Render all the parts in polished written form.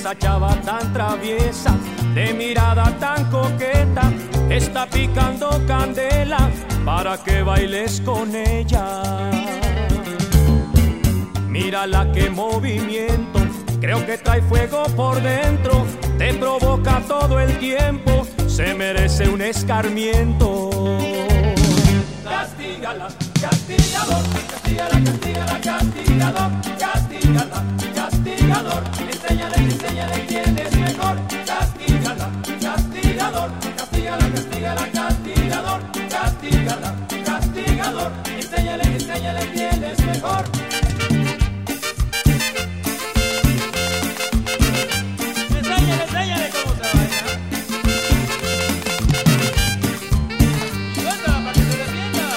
esa chava tan traviesa, de mirada tan coqueta, está picando candela para que bailes con ella. Mírala qué movimiento, creo que trae fuego por dentro, te provoca todo el tiempo, se merece un escarmiento. Castígala, castigador, castígala, castígala, castigador, castígala, castigador, enséñale, enséñale quién es mejor. Castígala, castigador, castígala, castígala, castigador, castígala, castigador, enséñale, enséñale quién es mejor. Enséñale cómo se baila. Y suéltala para que se defienda.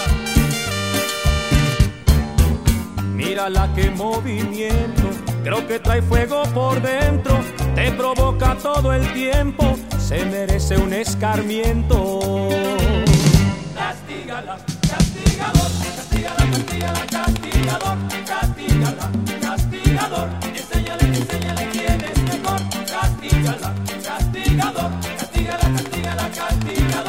Mírala qué movimiento, creo que trae fuego por dentro, te provoca todo el tiempo, se merece un escarmiento. Castígala, castigador, castígala, castígala, castigador, castígala, castigador, enséñale, enséñale quién es mejor. Castígala, castigador, castígala, castígala, castigador.